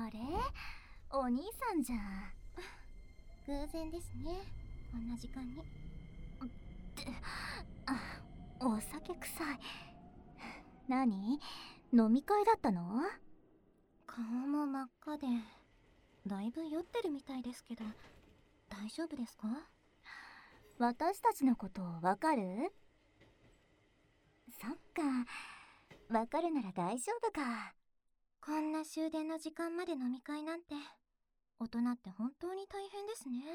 あれ、お兄さんじゃん。 偶然ですね、こんな時間に。 お酒臭い。何？飲み会だったの？ 顔も真っ赤で、だいぶ酔ってるみたいですけど、大丈夫ですか？ 私たちのことわかる？そっか、わかるなら大丈夫か。 こんな終電の時間まで飲み会なんて、大人って本当に大変ですね。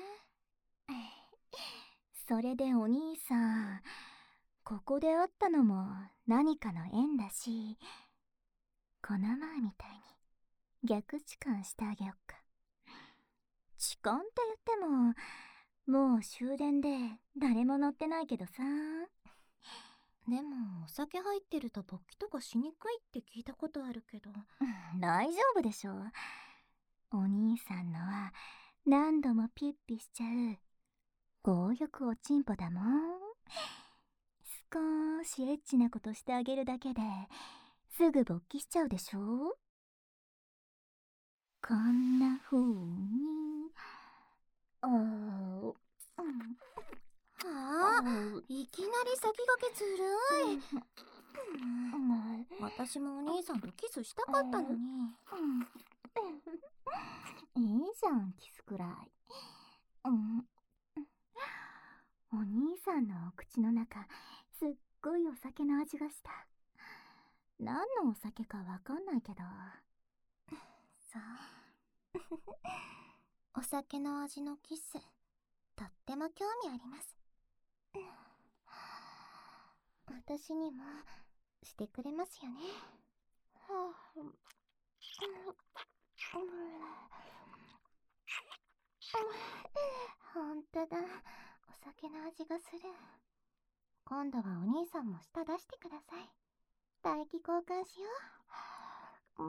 それでお兄さん、ここで会ったのも何かの縁だし、この前みたいに逆痴漢してあげよっか。痴漢って言っても、もう終電で誰も乗ってないけどさ。 でもお酒入ってると勃起とかしにくいって聞いたことあるけど。 大丈夫でしょ。お兄さんのは何度もピッピしちゃう強欲おちんぽだもん。少しエッチなことしてあげるだけですぐ勃起しちゃうでしょ。こんな風に。 いきなり先駆けずるい。私もお兄さんとキスしたかったのに。 いいじゃん、キスくらい。お兄さんのお口の中、すっごいお酒の味がした。何のお酒かわかんないけど。 そう。お酒の味のキス、とっても興味あります。私にもしてくれますよね。ほんとだ、お酒の味がする。今度はお兄さんも舌出してください。唾液交換しよう。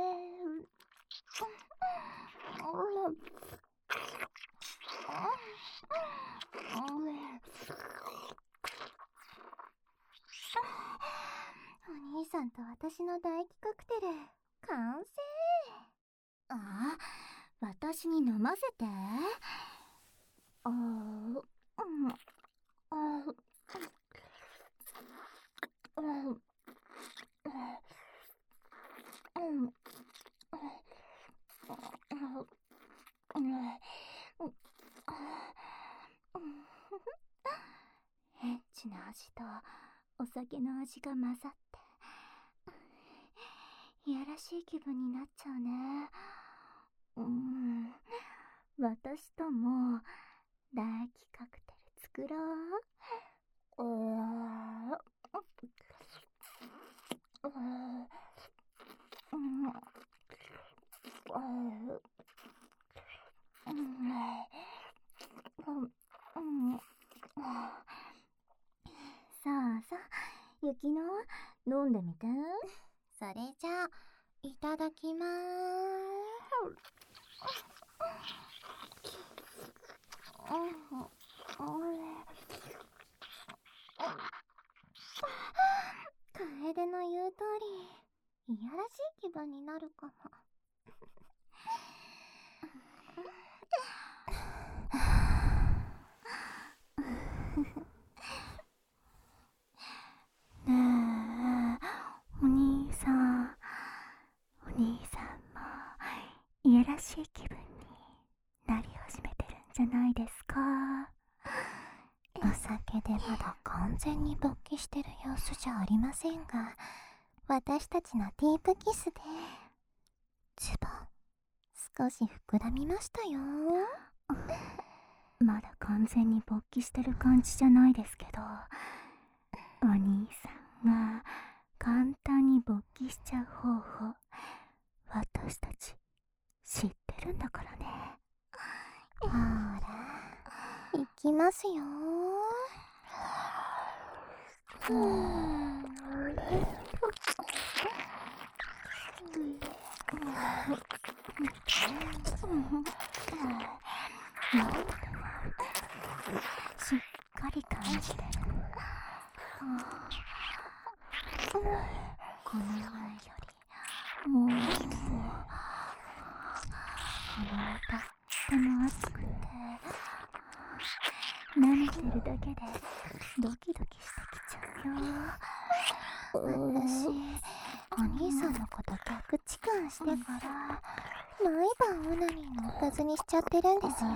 お兄さんと私の唾液カクテル完成。 あ、私に飲ませて。エッチな味とお酒の味が混ざっていやらしい気分になっちゃうね。私とも唾液カクテル作ろう。さあさあ、雪乃、飲んでみて。 それじゃあ、いただきまーす。楓の言う通り、いやらしい気分になるかも。 ねえ、お兄さん。お兄さんもいやらしい気分になり始めてるんじゃないですか。 お酒でまだ完全に勃起してる様子じゃありませんが、私たちのディープキスでズボン少し膨らみましたよ。 まだ完全に勃起してる感じじゃないですけど、お兄さんが簡単に勃起しちゃう方法、私たち知ってるんだからね。 ほら、いきますよ。 しっかり感じてる。この前よりもうとっても熱くて、舐めてるだけでドキドキしてきちゃうよ。 私、お兄さんのこと逆痴漢してから毎晩オナニーのおかずにしちゃってるんですよ。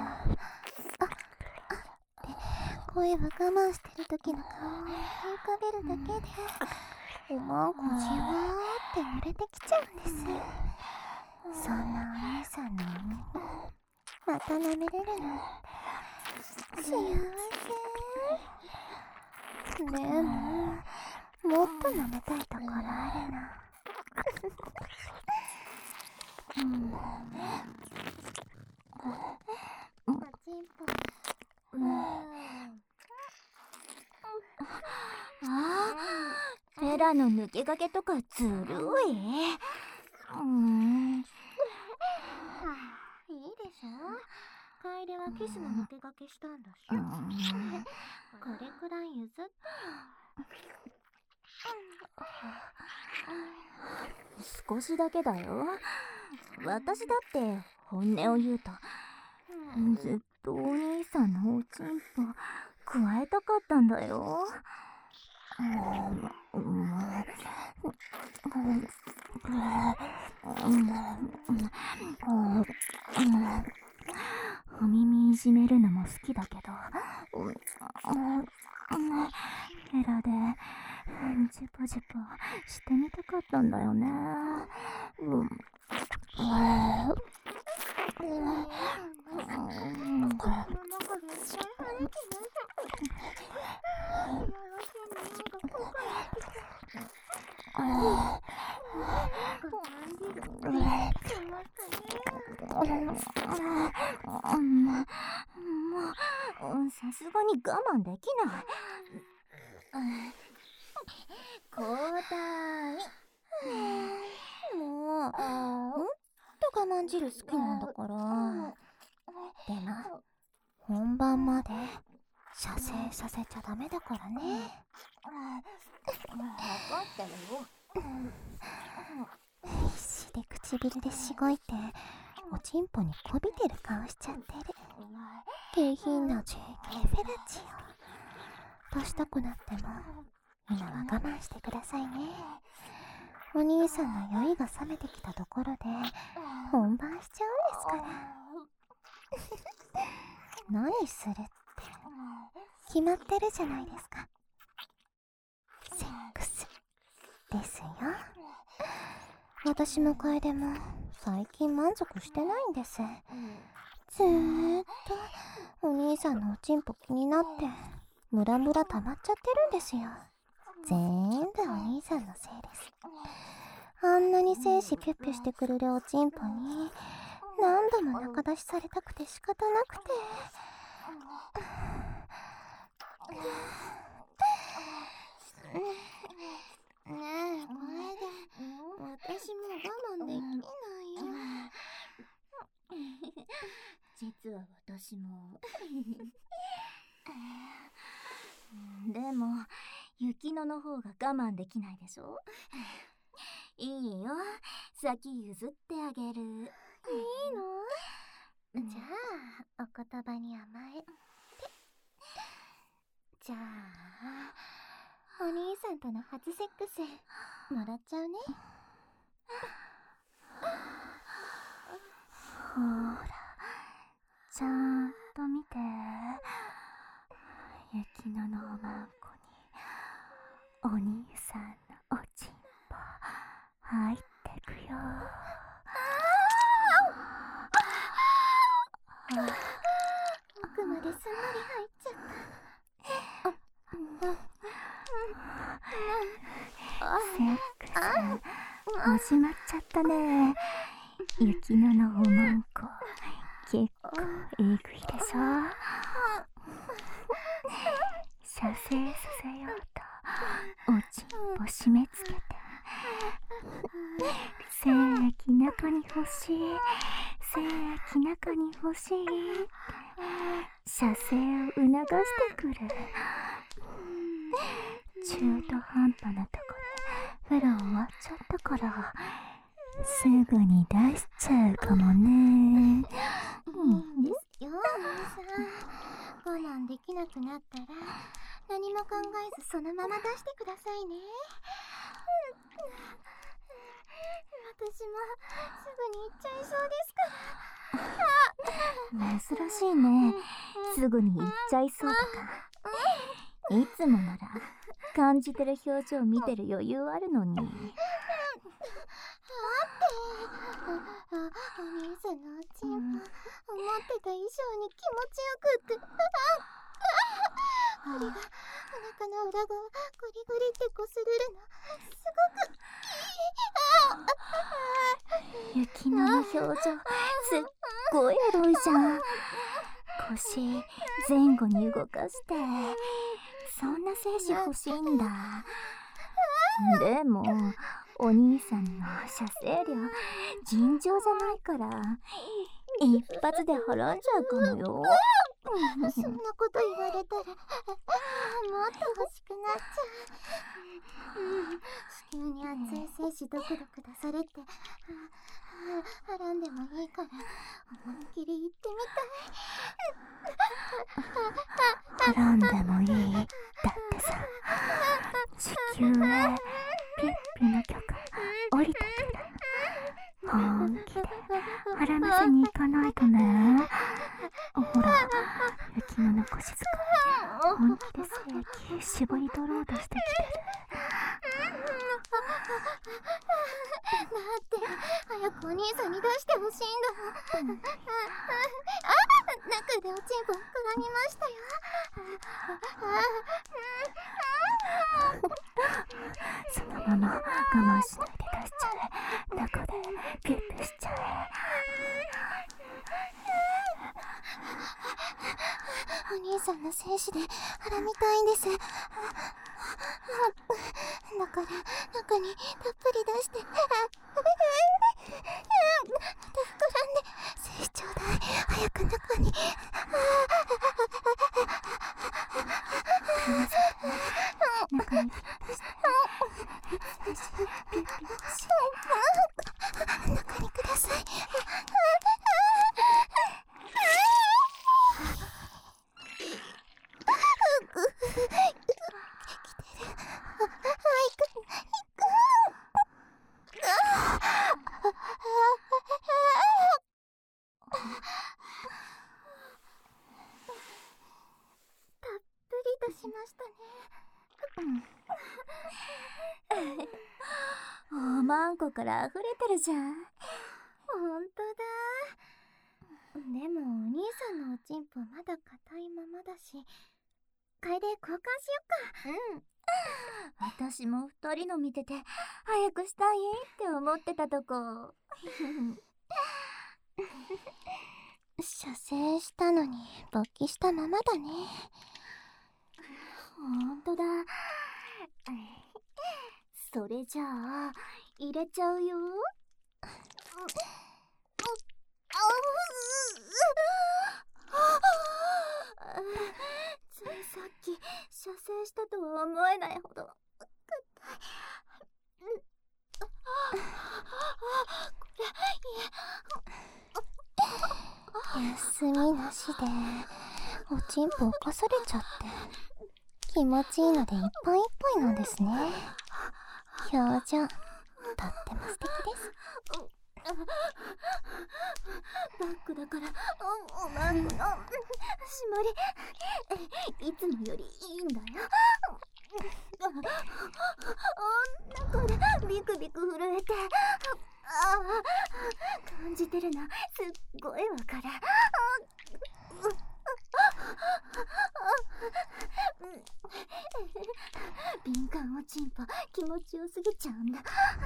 で、声は我慢してる時の顔に言いかけるだけでおまんこじわーって濡れてきちゃうんです。そんなお兄さんの耳にまた舐めれるなんて幸せ。でももっと舐めたいところあるな。おちんぽ。 フェラの抜け駆けとかずるい。 いいでしょ。楓はキスの抜け駆けしたんだし。これくらい譲ってよ。 少しだけだよ。私だって本音を言うと、ずっとお兄さんのおちんぽ加えたかったんだよ。お耳いじめるのも好きだけど、ヘラでジュポジュポしてみたかったんだよね。さすがに我慢できない。 交代。もっと我慢汁好きなんだから。でも本番まで射精させちゃダメだからね。分かってるよ。必死で唇でしごいておちんぽにこびてる顔しちゃってる。下品な JK フェラチオ。年とくなっても今は我慢してくださいね。お兄さんの酔いが冷めてきたところで本番しちゃうんですから。何するって決まってるじゃないですか。セックスですよ。私も楓も最近満足してないんです。ずーっとお兄さんのおちんぽ気になってムラムラ溜まっちゃってるんですよ。全部お兄さんのせいです。あんなに精子ピュッピュしてくれるおちんぽに何度も仲出しされたくて仕方なくて。ねえ楓、私も我慢できないよ。 実は私もでも雪乃の方が我慢できないでしょ。いいよ、先譲ってあげる。いいの？じゃあお言葉に甘えて。じゃあお兄さんとの初セックスもらっちゃうね。 ほら、ちゃんと見て。雪乃のおまんこにお兄さんのおちんぽ入ってくよ。 奥まですんなり入っちゃった。 セックス始まっちゃったね。雪乃のおまんこ結構えぐいでしょ。射精させようとおちんぽ締め付けて、精液中に欲しい、精液中に欲しい射精を促してくる。中途半端なとこで風呂終わっちゃったからすぐに出しちゃうかもね。 ですよ、お兄さん。我慢できなくなったら何も考えずそのまま出してくださいね。私もすぐに行っちゃいそうですから。 珍しいね。すぐに行っちゃいそうとか。いつもなら感じてる表情見てる余裕あるのに。 お兄さんのおちんぽ、思ってた以上に気持ちよくって、これがお腹の裏側ゴリゴリってこすれるのすごくいい。 雪乃の表情すっごいエロいじゃん。腰前後に動かして、そんな精子欲しいんだ。でもお兄さんの射精量尋常じゃないから一発で払んじゃうかもよ。 そんなこと言われたらもっと欲しくなっちゃう。子宮に熱い精子ドクドク出されてはらんでもいいから思いっきり行ってみたい。 はらんでもいい。だってさ、地球へピッピの許可降りたから本気ではらませに行かないとね。ほら、雪乃の腰使い本気で精液絞り取ろうとしてきてる。 だって早くお兄さんに出してほしいんだもん。中でおちんぽ膨らみましたよ。 そのまま我慢しないで出しちゃえ。中でピュッピュしちゃえ。 お兄さんの精子ではらみたいんです。だから中にたっぷり出してまた膨らんで精子ちょうだい。早く中に中に出して精子ピュッピュし中にください。しましたね。 おまんこから溢れてるじゃん。 ほんとだ。でもお兄さんのおちんぽまだ硬いままだし、替えで交換しよっか。 私も2人の見てて早くしたいって思ってたとこ。 射精したのに勃起したままだね。 ほんとだ。それじゃあ入れちゃうよ。ついさっき射精したとは思えないほど休みなしでおちんぽをかされちゃって気持ちいいのでいっぱいいっぱいなんですね。表情とっても素敵です。 バックだからおまんこの締まりいつもよりいいんだよ。中でビクビク震えて感じてるのすっごいわかる。敏感おちんぽ気持ちよすぎちゃうんだ。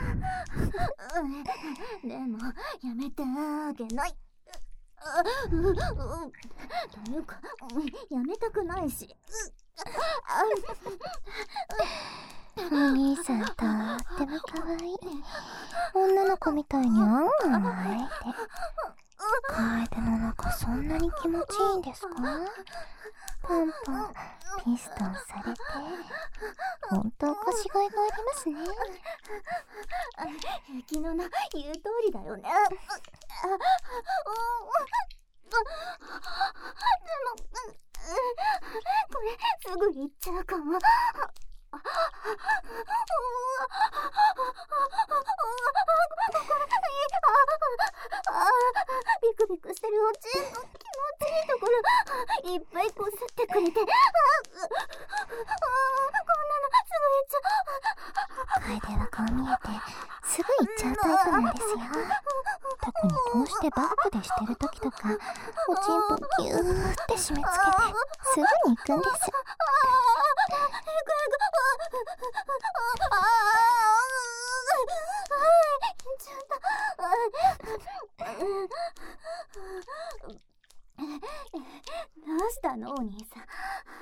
でもやめてあげない。というかやめたくないし。 お兄さんとっても可愛い。女の子みたいにあんあん泣いて。楓の中そんなに気持ちいいんですか？ポンポンピストンされて、ほんと腰がいがありますね。 雪乃の言う通りだよね。でもこれすぐ行っちゃうかも。ビクビクしてるおちんの気持ちいいところいっぱいこすってくれて、こんなのすぐ行っちゃう。 楓はこう見えてすぐ行っちゃうタイプなんですよ。特にこうしてバックでしてる時とか、おちんぽギューって締め付けてすぐに行くんです。 どうしたのお兄さん。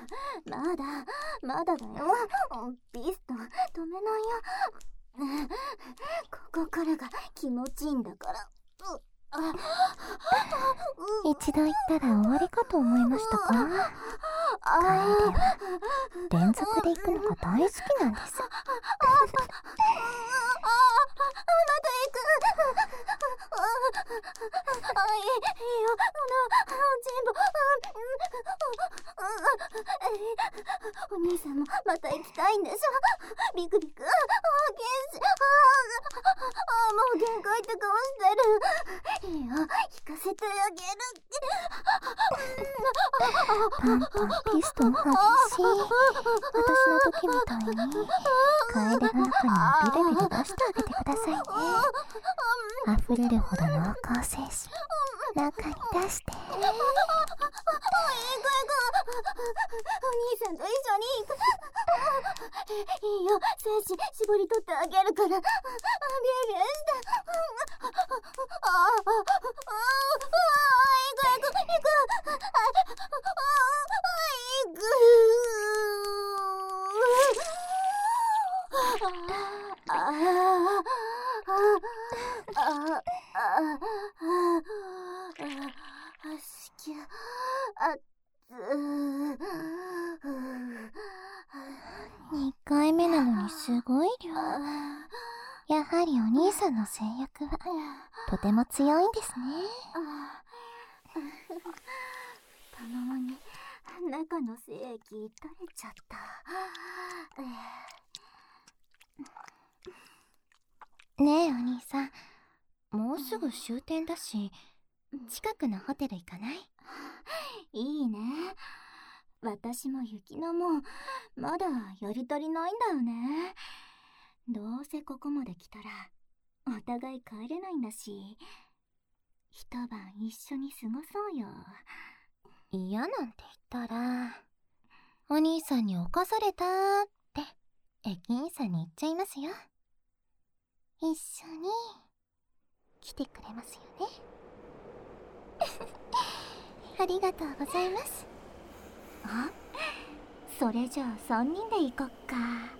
まだだよ。ピストン止めないよ。ここからが気持ちいいんだから。 一度行ったら終わりかと思いましたか？楓は連続で行くのが大好きなんです。 いいよ、お兄さんもまた行きたいんでしょ。ビクビク、もう限界って顔してる。いいよ、引かせてあげる。 パンパンピストン激しい。私の時みたいに楓の中にビリビリ出してあげてくださいね。溢れるほど濃厚精子中に出して。 お兄さんと一緒に行く。いいよ、精子絞り取ってあげるから。ビュービューして。 2回目なのにすごい量。やはりお兄さんの性欲はとても強いんですね。 太ももに中の精液垂れちゃった。 ねえお兄さん、もうすぐ終点だし、近くのホテル行かない？ いいね。私も雪乃もまだやり足りないんだよね。どうせここまで来たらお互い帰れないんだし、一晩一緒に過ごそうよ。 嫌なんて言ったら、お兄さんに侵されたーって駅員さんに言っちゃいますよ。一緒に来てくれますよね。ありがとうございます。 それじゃあ3人で行こっか。